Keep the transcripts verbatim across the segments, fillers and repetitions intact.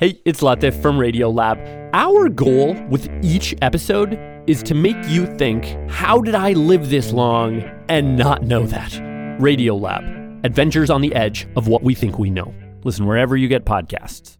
Hey, it's Latif from Radiolab. Our goal with each episode is to make you think, how did I live this long and not know that? Radiolab, adventures on the edge of what we think we know. Listen wherever you get podcasts.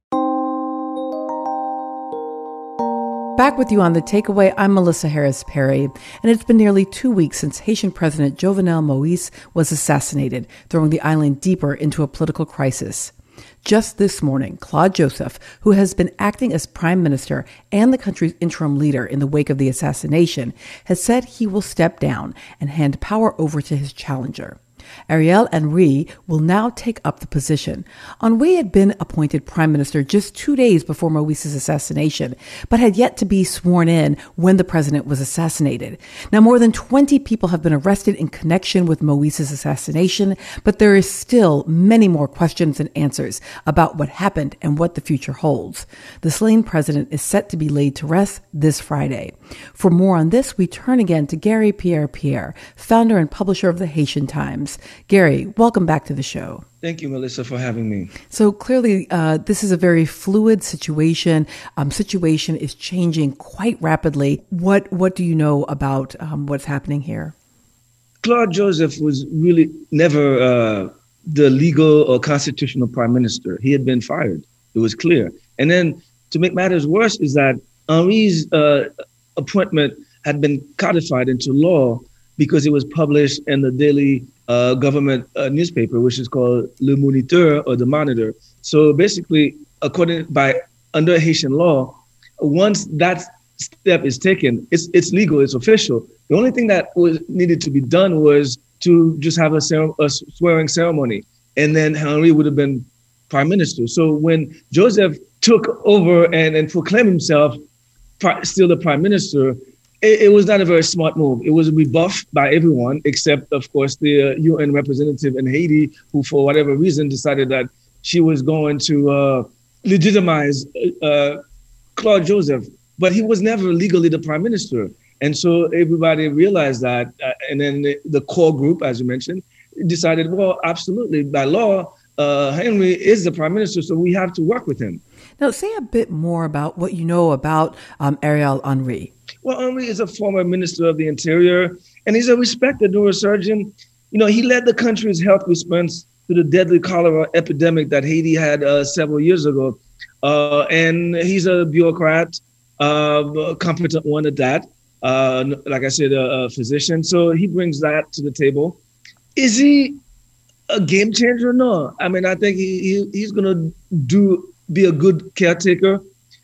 Back with you on The Takeaway, I'm Melissa Harris Perry, and it's been nearly two weeks since Haitian President Jovenel Moïse was assassinated, throwing the island deeper into a political crisis. Just this morning, Claude Joseph, who has been acting as prime minister and the country's interim leader in the wake of the assassination, has said he will step down and hand power over to his challenger. Ariel Henry will now take up the position. Henry had been appointed prime minister just two days before Moïse's assassination, but had yet to be sworn in when the president was assassinated. Now, more than twenty people have been arrested in connection with Moïse's assassination, but there is still many more questions and answers about what happened and what the future holds. The slain president is set to be laid to rest this Friday. For more on this, we turn again to Gary Pierre-Pierre, founder and publisher of the Haitian Times. Gary, welcome back to the show. Thank you, Melissa, for having me. So clearly, uh, this is a very fluid situation. Um, situation is changing quite rapidly. What what do you know about um, what's happening here? Claude Joseph was really never uh, the legal or constitutional prime minister. He had been fired. It was clear. And then to make matters worse is that Henry's uh, appointment had been codified into law because it was published in the daily uh, government uh, newspaper, which is called Le Moniteur or the Monitor. So basically, according by under Haitian law, once that step is taken, it's it's legal, it's official. The only thing that was needed to be done was to just have a, cer- a swearing ceremony, and then Henry would have been prime minister. So when Joseph took over and, and proclaimed himself pri- still the prime minister, It, it was not a very smart move. It was rebuffed by everyone, except, of course, the uh, U N representative in Haiti, who, for whatever reason, decided that she was going to uh, legitimize uh, Claude Joseph. But he was never legally the prime minister. And so everybody realized that. Uh, and then the, the core group, as you mentioned, decided, well, absolutely, by law, uh, Henry is the prime minister, so we have to work with him. Now, say a bit more about what you know about um, Ariel Henry. Well, Henry is a former minister of the Interior, and he's a respected neurosurgeon. You know, he led the country's health response to the deadly cholera epidemic that Haiti had uh, several years ago. Uh, and he's a bureaucrat, uh, a competent one at that. Uh, like I said, a, a physician. So he brings that to the table. Is he a game changer? No. I mean, I think he, he he's going to do be a good caretaker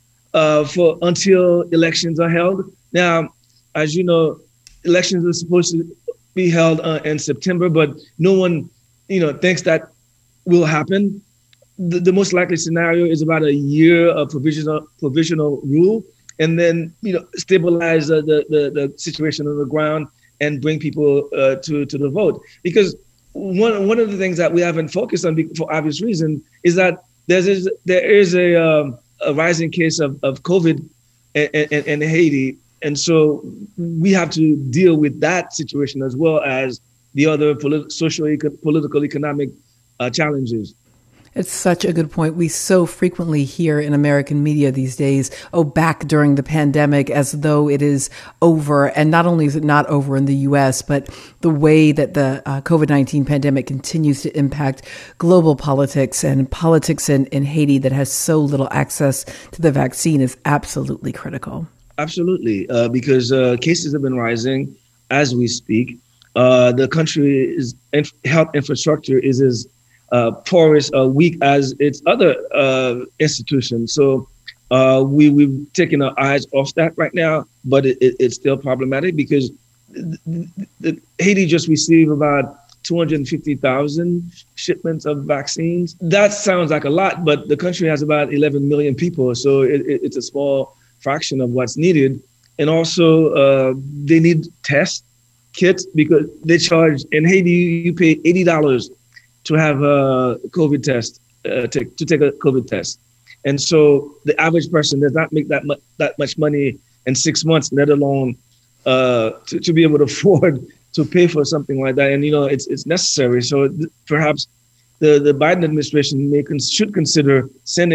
uh, for until elections are held. Now, as you know, elections are supposed to be held uh, in September, but no one, you know, thinks that will happen. The, the most likely scenario is about a year of provisional provisional rule, and then, you know, stabilize uh, the, the the situation on the ground and bring people uh, to to the vote. Because one one of the things that we haven't focused on, for obvious reason, is that there is there is a um, a rising case of of COVID in, in, in Haiti. And so we have to deal with that situation as well as the other polit- social, eco- political, economic uh, challenges. It's such a good point. We so frequently hear in American media these days, oh, back during the pandemic, as though it is over. And not only is it not over in the U S, but the way that the uh, COVID nineteen pandemic continues to impact global politics and politics in, in Haiti that has so little access to the vaccine is absolutely critical. Absolutely, uh, because uh, cases have been rising as we speak. Uh, the country's inf- health infrastructure is as uh, porous, uh, weak as its other uh, institutions. So uh, we, we've taken our eyes off that right now, but it, it, it's still problematic because the, the, Haiti just received about two hundred fifty thousand shipments of vaccines. That sounds like a lot, but the country has about eleven million people, so it, it, it's a small fraction of what's needed. And also uh, they need test kits because they charge, in Haiti, you pay eighty dollars to have a COVID test, uh, to, to take a COVID test. And so the average person does not make that, mu- that much money in six months, let alone uh, to, to be able to afford to pay for something like that. And, you know, it's it's necessary. So th- perhaps the, the Biden administration may con- should consider sending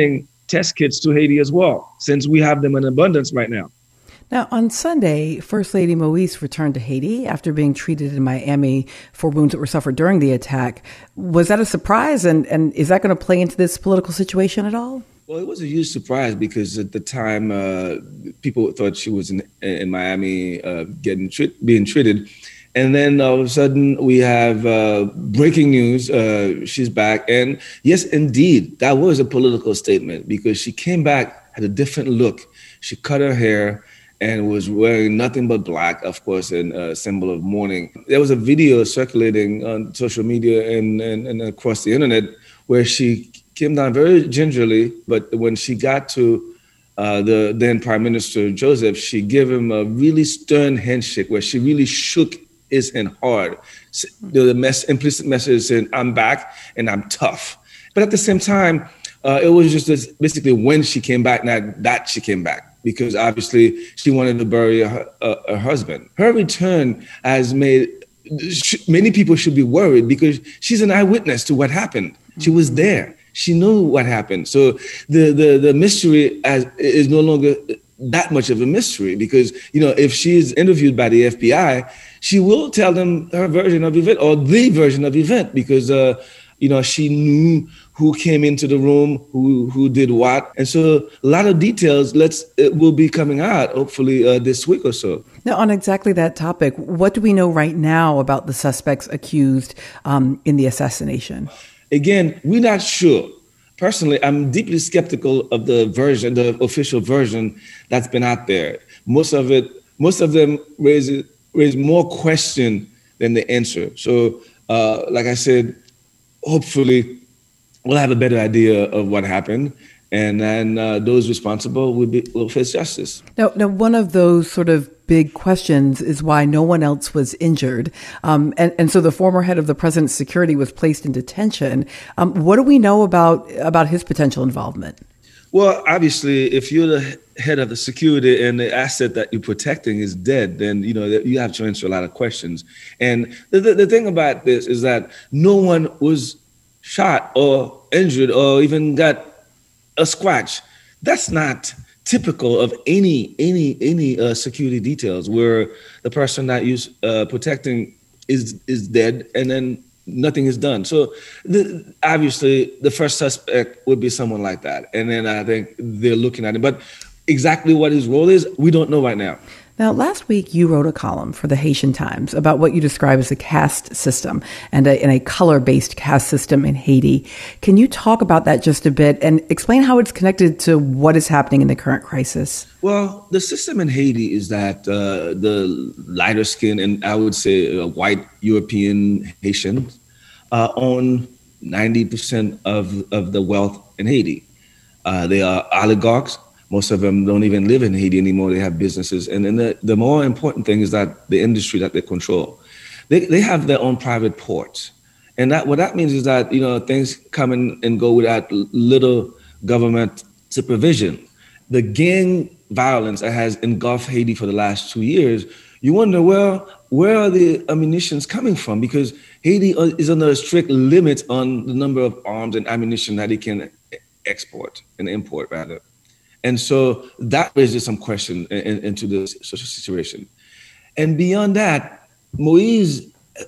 test kits to Haiti as well, since we have them in abundance right now. Now, on Sunday, First Lady Moise returned to Haiti after being treated in Miami for wounds that were suffered during the attack. Was that a surprise? And, and is that going to play into this political situation at all? Well, it was a huge surprise because at the time, uh, people thought she was in, in Miami uh, getting tri- being treated. And then all of a sudden, we have uh, breaking news. Uh, she's back. And yes, indeed, that was a political statement because she came back, had a different look. She cut her hair and was wearing nothing but black, of course, and a symbol of mourning. There was a video circulating on social media and, and, and across the internet where she came down very gingerly, but when she got to uh, the then Prime Minister Joseph, she gave him a really stern handshake where she really shook his hand hard. The mess, implicit message saying, I'm back and I'm tough. But at the same time, uh, it was just this, basically when she came back, not that she came back. Because obviously she wanted to bury her, uh, her husband. Her return has made, sh- many people should be worried because she's an eyewitness to what happened. Mm-hmm. She was there. She knew what happened. So the the, the mystery as, is no longer that much of a mystery because, you know, if she is interviewed by the F B I, she will tell them her version of event or the version of event because, uh, you know, she knew who came into the room, who who did what. And so a lot of details let's it will be coming out, hopefully, uh, this week or so. Now, on exactly that topic, what do we know right now about the suspects accused um, in the assassination? Again, we're not sure. Personally, I'm deeply skeptical of the version, the official version that's been out there. Most of it, most of them raise, raise more question than the answer. So, uh, like I said, hopefully, we'll have a better idea of what happened, and then uh, those responsible will be will face justice. Now, now, one of those sort of big questions is why no one else was injured, um, and and so the former head of the president's security was placed in detention. Um, what do we know about about his potential involvement? Well, obviously, if you're the head of the security and the asset that you're protecting is dead, then you know you have to answer a lot of questions. And the the, the thing about this is that no one was shot or injured or even got a scratch. That's not typical of any any any uh, security details where the person that you're uh, protecting is is dead and then nothing is done. So the, obviously the first suspect would be someone like that. And then I think they're looking at it. But exactly what his role is, we don't know right now. Now, last week, you wrote a column for the Haitian Times about what you describe as a caste system and a, and a color-based caste system in Haiti. Can you talk about that just a bit and explain how it's connected to what is happening in the current crisis? Well, the system in Haiti is that uh, the lighter skin and I would say uh, white European Haitians uh, own ninety percent of, of the wealth in Haiti. Uh, they are oligarchs. Most of them don't even live in Haiti anymore. They have businesses. And then the, the more important thing is that the industry that they control. They they have their own private ports. And that what that means is that, you know, things come in and go without little government supervision. The gang violence that has engulfed Haiti for the last two years, you wonder, well, where are the ammunitions coming from? Because Haiti is under a strict limit on the number of arms and ammunition that it can export and import, rather. And so that raises some question in, in, into this social situation. And beyond that, Moise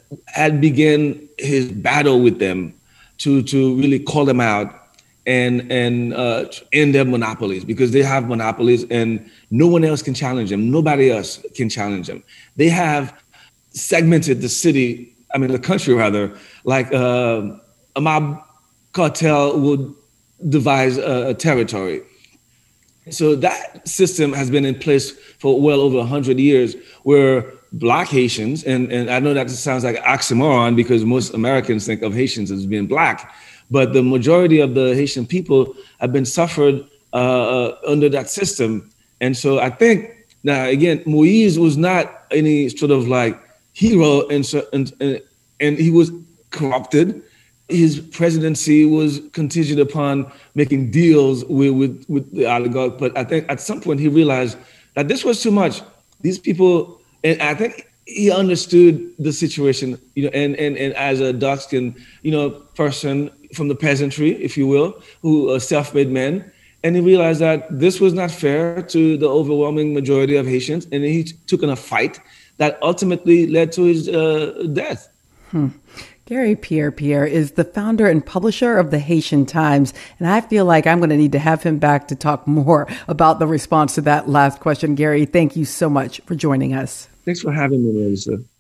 had begun his battle with them to, to really call them out and, and uh, end their monopolies because they have monopolies and no one else can challenge them. Nobody else can challenge them. They have segmented the city, I mean, the country rather, like uh, a mob cartel would devise a, a territory. So that system has been in place for well over one hundred years where Black Haitians, and, and I know that sounds like oxymoron because most Americans think of Haitians as being Black, but the majority of the Haitian people have been suffered uh, under that system. And so I think, now again, Moise was not any sort of like hero and, and, and he was corrupted. His presidency was contingent upon making deals with, with, with the oligarch. But I think at some point he realized that this was too much. These people, and I think he understood the situation, you know, and, and, and as a dark-skinned, you know, person from the peasantry, if you will, who a self-made man, And he realized that this was not fair to the overwhelming majority of Haitians. And he took in a fight that ultimately led to his uh, death. Hmm. Gary Pierre-Pierre is the founder and publisher of the Haitian Times. And I feel like I'm going to need to have him back to talk more about the response to that last question. Gary, thank you so much for joining us. Thanks for having me, Melissa.